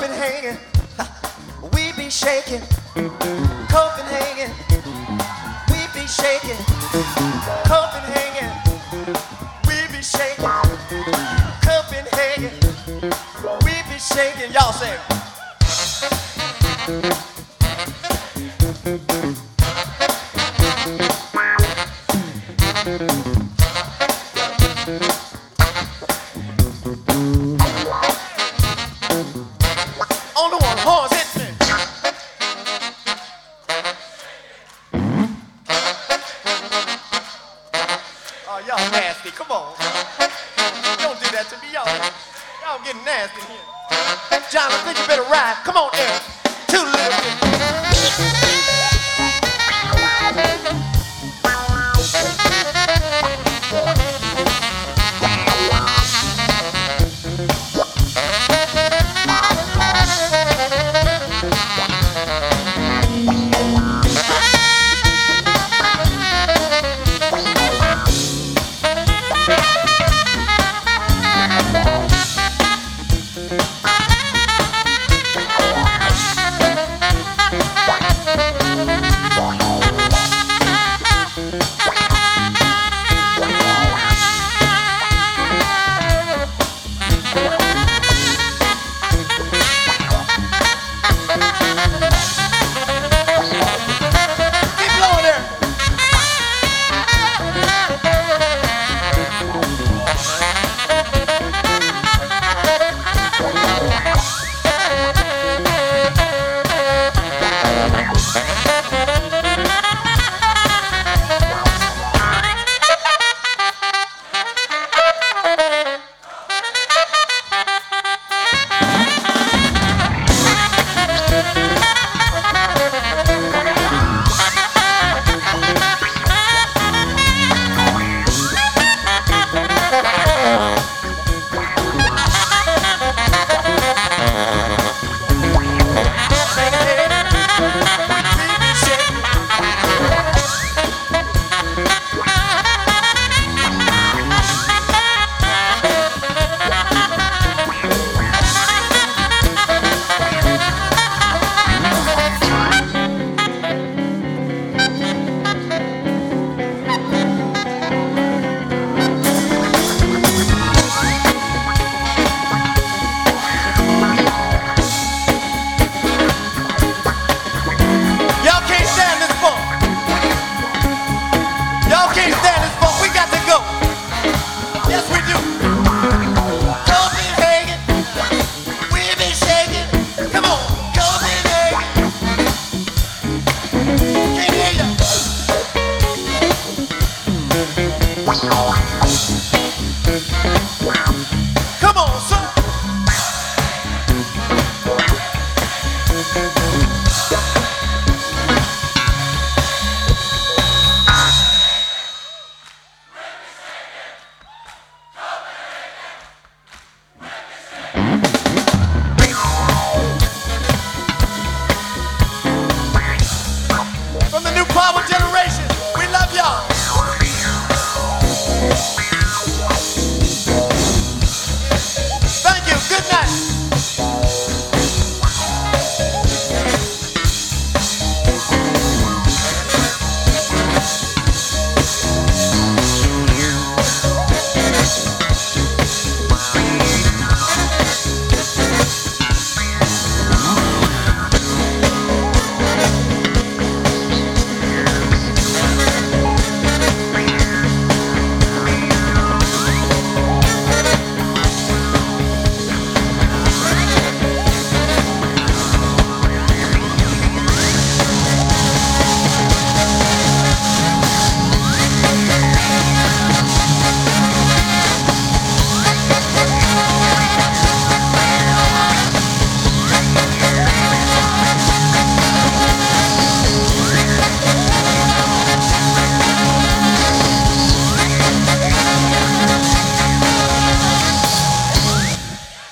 Copenhagen, we be shaking. Copenhagen, we be shaking. Copenhagen, we be shaking. Copenhagen, we be shaking. Y'all say it. Only one horse hit me. Oh, y'all nasty. Come on. Don't do that to me, y'all getting nasty here. John, I think you better ride. Come on, Eric. Too little.